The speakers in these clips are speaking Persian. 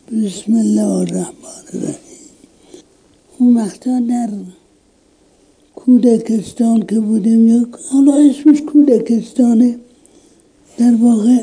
بسم الله الرحمن الرحیم. اون وقتا در کودکستان که بودیم، یا حالا اسمش کودکستانه، در واقع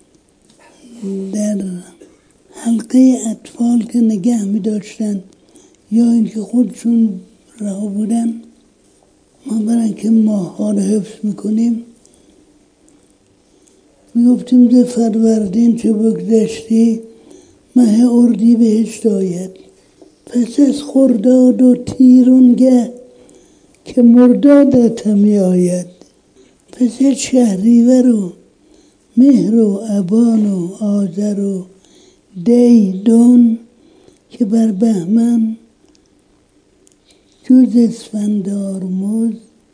در حلقه اطفال که نگه می داشتن یا اینکه خودشون رها بودن، ما برای که ماه ها رو حفظ میکنیم میگفتیم ز فروردین چه بگذشتی مه اردیبهشت آید، پس از خرداد و تیرونگه که مردادت همی آید، پس از شهریور و مهر و ابان و آذر و دی دون که بر بهمن جز اسفندار مز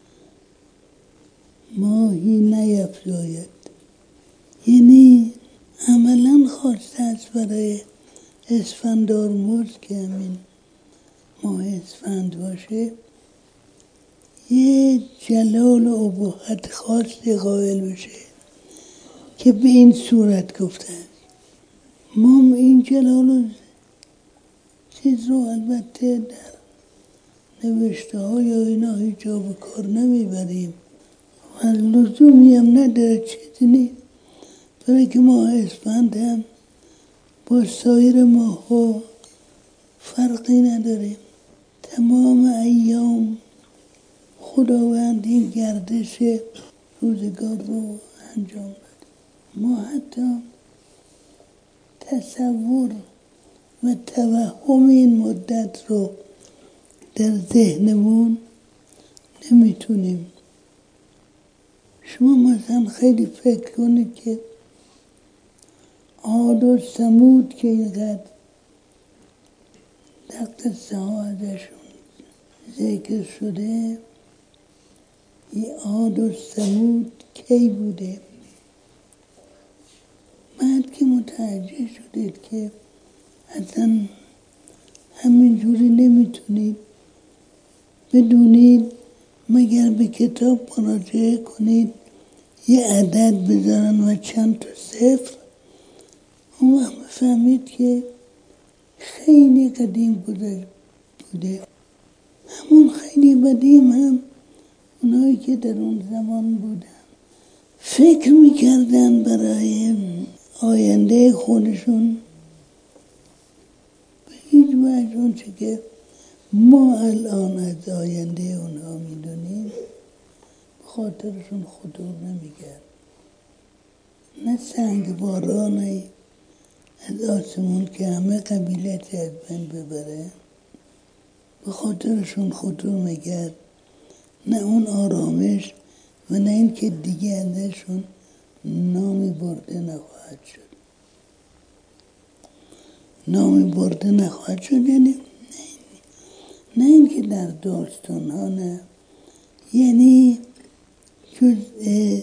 ماهی نیفزاید. یعنی عملا خواسته است برای اسفندار مز که همین ماه اسفند باشه یه جلال و ابهت خاصی قائل بشه که به این صورت گفته است. ما این جلال و چیز رو البته در نوشته ها یا اینا هیچ جا به کار نمیبریم و لزومی هم نداره، چیزی نیست، برای که ماه اسفند هم با سایر ماه ها فرقی نداره. تمام ایام خداوند این گردش روزگار رو انجام بده. ما حتی تصور و توهم این مدت رو در ذهنمون نمیتونیم. شما مثلا خیلی فکر کنید که عاد و ثمود که اینقدر در قصه ها ازشون ذکر شده، این عاد و ثمود کی بوده؟ بعد که متوجه شدید که اصلا همینجوری نمیتونید بدونید مگر به کتاب مراجعه کنید یه عدد بذارن و چند تا صفر، اون وقت فهمید که خیلی قدیم بوده. همون خیلی قدیم هم اونایی که در اون زمان بودن فکر میکردن برای آینده خودشون به هیچ وجه اون چه که ما الان از آینده اونها میدونیم به خاطرشون خطور نمیکرد. نه سنگ بارانی از آسمون که همه قبیلت از بین ببره به خاطرشون خطور میکرد، نه اون آرامش و نه این که دیگه ازشون نامی برده نخواهد شد. نامی برده نخواهد شد یعنی نه این که در داستان ها، نه، یعنی جزء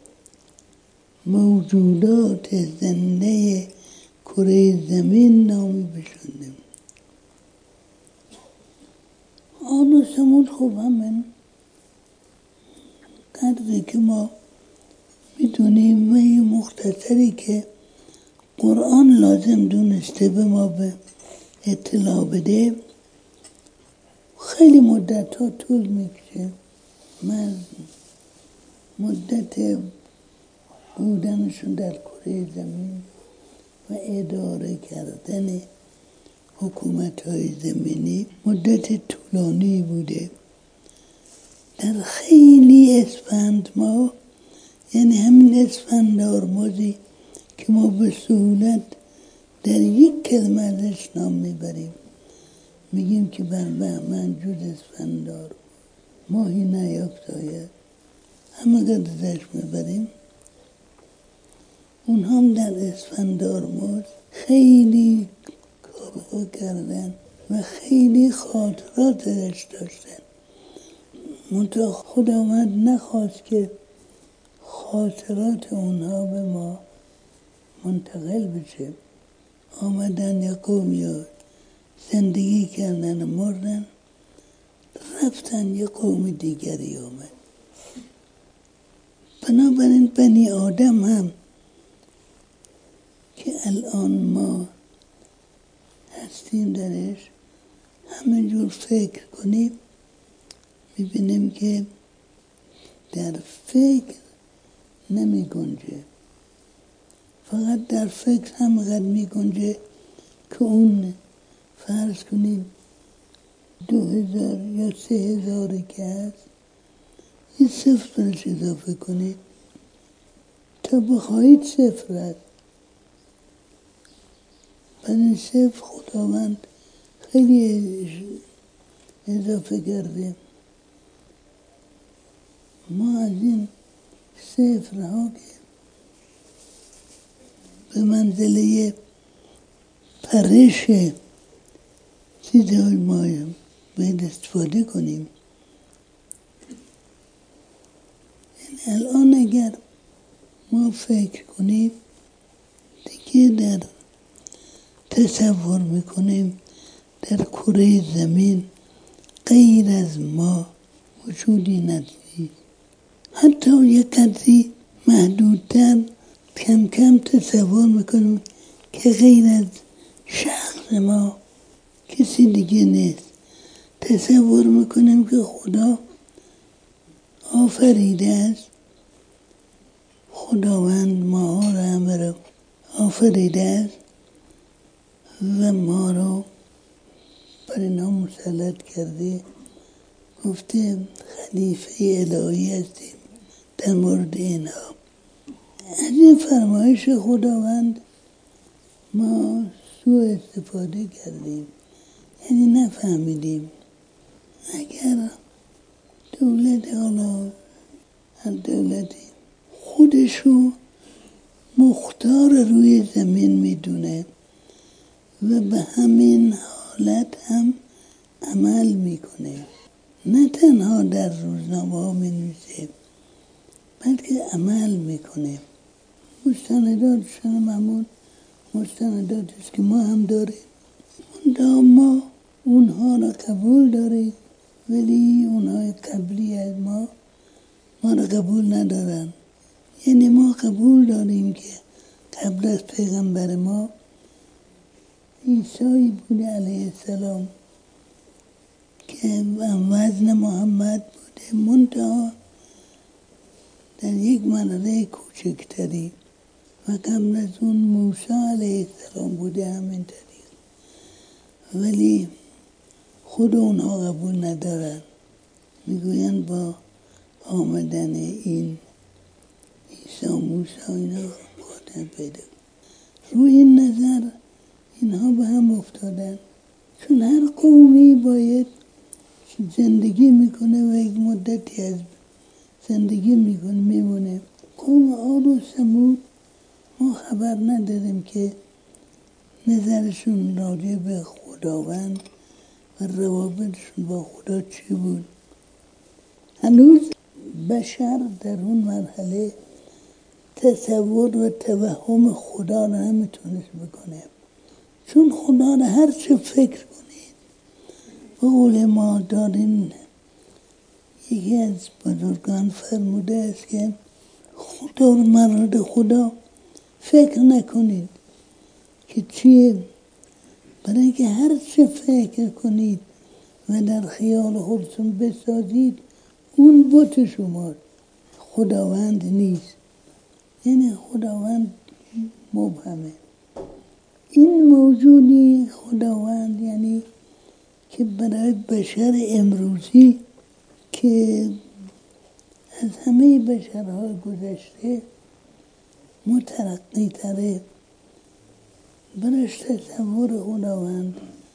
موجودات زنده کره زمین نامی بشنده. عاد و ثمود خب همین قدری که ما میدونیم و یه مختصری که قرآن لازم دونسته به ما به اطلاع بده خیلی مدت ها طول میکشه. من مدت بودنشون در کره زمین و اداره کردن حکومت های زمینی مدت طولانی بوده. در خیلی اسفند ما، یعنی همین اسفندار مازی که ما به سهولت در یک کلمه ازش نام میبریم، میگیم که بر بهمن جز اسفندار ماهی نیفزاید، همه قدر ازش میبریم. اون هم در اسفندار ماز خیلی کارها کردن و خیلی خاطرات ازش داشتن. منطقه خداوند نخواست که خاطرات اونها به ما منتقل بشه. آمدن یه قومی زندگی کردن و مردن، رفتن یه قوم دیگری آمد. بنابراین بنی آدم هم که الان ما هستیم درش همینجور فکر کنیم میبینیم که در فکر نمی گنجه. فقط در فکر همقدر می گنجه که اون فرض کنید 2000 یا 3000 که هست یه صفر برش اضافه کنید تا بخواهید صفر هست. بعد این صفر خداوند خیلی اضافه کرده. ما از این صفرها که به منزله پرش چیزهای ما باید استفاده کنیم. یعنی الان اگر ما فکر کنیم دیگه در تصور میکنیم در کره زمین غیر از ما وجودی ندارد. حتی یک قدری محدودتر کم کم تصور میکنیم که غیر از شخص ما کسی دیگه نیست. تصور میکنیم که خدا آفریده است، خداوند ما را همه را آفریده است و ما را بر اینا مسلط کرده، گفته خلیفه الهی هستیم در مورد اینها. از این فرمایش خداوند ما سوء استفاده کردیم، یعنی نفهمیدیم. اگر دولت، حالا هر دولتی خودشو مختار روی زمین میدونه و به همین حالت هم عمل میکنه، نه تنها در روزنامه ها می‌نویسه بلکه عمل میکنه. مستنداتشون معمول مستنداتی است که ما هم داریم، ما اونها را قبول داریم ولی اونهای قبلی از ما را قبول ندارن. یعنی ما قبول داریم که قبل از پیغمبر ما عیسی بوده علیه السلام که وزن محمد بوده، منتها در یک مرحله کوچکتری، و قبل از اون موسی علیه السلام بوده همین طریق، ولی خود اونها قبول ندارن. میگوین با آمدن این عیسی موسی اینا خاطر پیدا. روی این نظر اینها به هم افتادن، چون هر قومی باید زندگی میکنه و یک مدتی از زندگی میمونه. قوم عاد و ثمود ما خبر نداریم که نظرشون راجع به خداوند و روابطشون با خدا چی بود. هنوز بشر در اون مرحله تصور و توهم خدا را نمیتونست بکنه، چون خدا را هر چه فکر کنید. به قول ما داریم یکی از بزرگان فرموده است که خدا رو مورد خدا فکر نکنید که چیه، برای اینکه هر چه فکر کنید و در خیال خودتون بسازید اون بت شماست، خداوند نیست. یعنی خداوند مبهمه. این موجودی خداوند یعنی که برای بشر امروزی که از همه بشرهای گذشته مترقی تره، برش تصور خداوند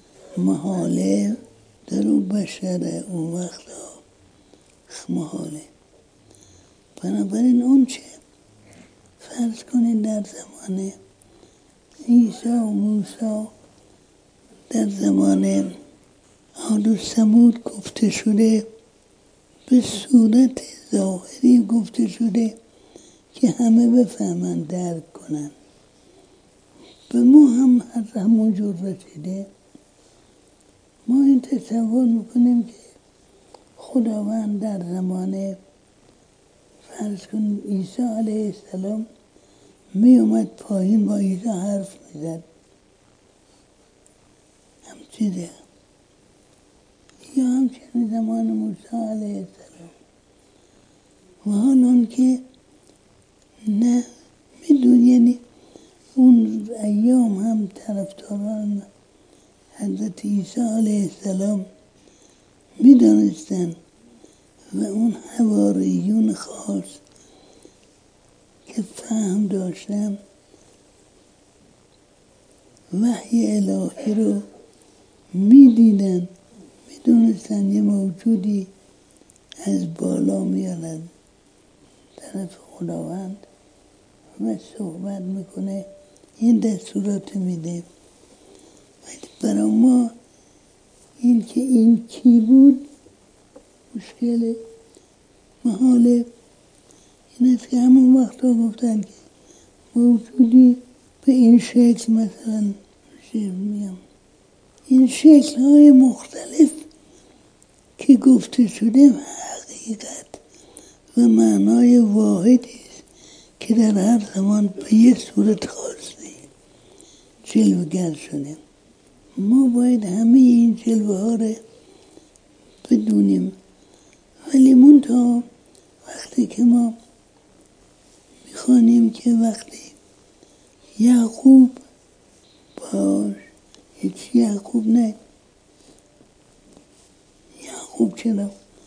محاله، در اون بشر اون وقتا محاله. بنابراین اون چه فرض کنید در زمان عیسی و موسی، در زمان عاد و ثمود گفته شده، به صورت ظاهری گفته شده که همه بفهمن درک کنن. به ما هم همونجور رسیده. ما این تصور میکنیم که خداوند در زمان فرض کن عیسی علیه السلام می اومد پایین با عیسی حرف میزد. همچیده یا همچنین زمان موسی علیه السلام و حال که نه میدون، یعنی اون ایام هم طرفداران حضرت عیسی علیه السلام میدانستن و اون حواریون خاص که فهم داشتن وحی الهی رو میدیدن، میدونستن یه موجودی از بالا میاد از طرف خداوند و صحبت میکنه، این دستورات میده. ولی برای ما این که این کی بود مشکل محاله. این است که همون وقتا گفتن که موجودی به این شکل، مثلا میگم این شکل‌های مختلف که گفته شده حقیقت و معنای واحدی است که در هر زمان به یه صورت خاصی جلوگر شده. ما باید همه این جلوه ها رو بدونیم، ولی منتها وقتی که ما میخوانیم که وقتی یعقوب باش هیچ یعقوب نه، یعقوب چرا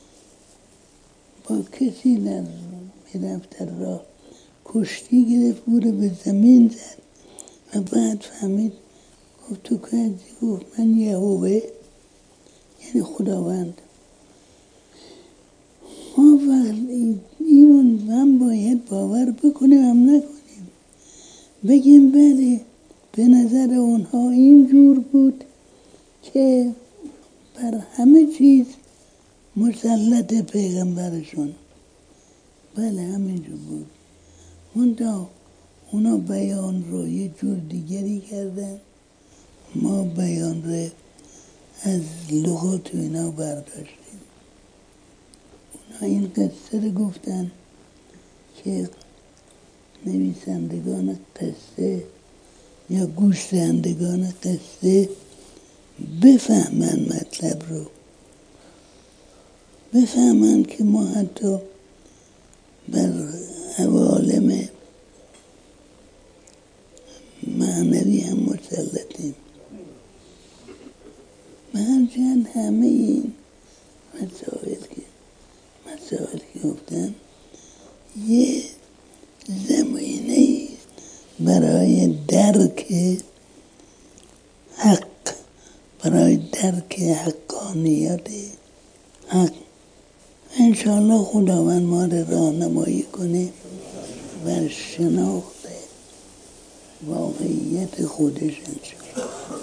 با کسی در میرفت در راه کشتی گرفت، او رو به زمین زد و بعد فهمید، گفت تو کردی؟ گفت من یهوه، یعنی خداوند. ما اینو هم باید باور بکنیم هم نکنیم، بگیم بله به نظر اونها اینجور بود که بر همه چیز مسلط پیغمبرشون، بله همینجور بود. منتها اونا بیان رو یه جور دیگری کردن، ما بیان رو از لغات و اینا برداشتیم. اونا این قصه رو گفتن که نویسندگان قصه یا گوش دهندگان قصه بفهمن مطلب رو، بفهمن که ما حتی بر عوالم معنوی هم مسلطیم. هرچند همه این مسائل که گفتن یه زمینه برای درک حق، برای درک حقانیت حق. انشاءالله خداوند ما را راهنمایی کنه و شناخت واقعیت خودش انشاءالله.